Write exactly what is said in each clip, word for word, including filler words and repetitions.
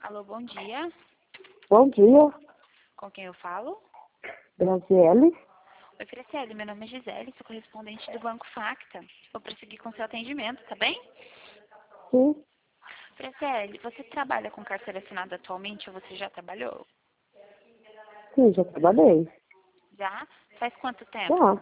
Alô, bom dia. Bom dia, Com quem eu falo? Graziele. Oi, Franciele, meu nome é Gisele, sou correspondente do Banco Facta. Vou prosseguir com seu atendimento, tá bem? Sim, Franciele, você trabalha com carteira assinada atualmente ou você já trabalhou? sim, já trabalhei. Já? Faz quanto tempo? Já,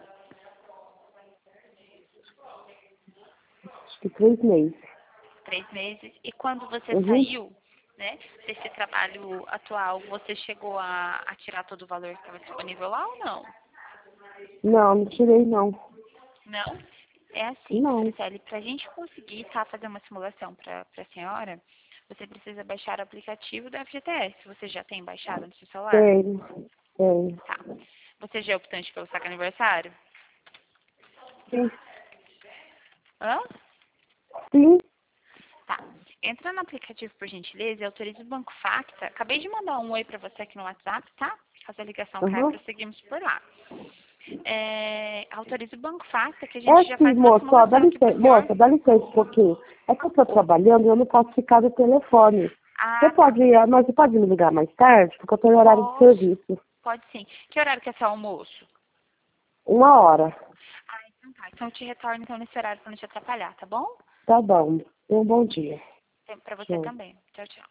acho que três meses. Três meses. E quando você Uhum. saiu, né, desse trabalho atual, você chegou a, a tirar todo o valor que estava disponível lá ou não? Não, não tirei não. Não? É assim, Não, Franciele, para a gente conseguir tá, fazer uma simulação para a senhora, você precisa baixar o aplicativo do F G T S. Você já tem baixado no seu celular? tenho, tenho. Tá. Você já é optante pelo saque aniversário? Sim, Hã? sim. Tá. Entra no aplicativo, por gentileza, e autorize o Banco Facta. Acabei de mandar um oi para você aqui no WhatsApp, tá? Caso a ligação caia, Uhum. prosseguimos por lá. É, autorize o Banco Facta, que a É gente já assim, faz uma moça, ó, dá simulação aqui para licença, o senhor. moça, dá licença um pouquinho. É que eu tô trabalhando e eu não posso ficar no telefone. Você Ah, tá. pode, mas você pode me ligar mais tarde, porque eu tô em horário de Posso. serviço. Pode sim. Que horário que é seu almoço? Uma hora. Ah, então tá. Então eu te retorno então nesse horário para não te atrapalhar, tá bom? Tá bom. Um bom dia. Para você Tchau. também. Tchau, tchau.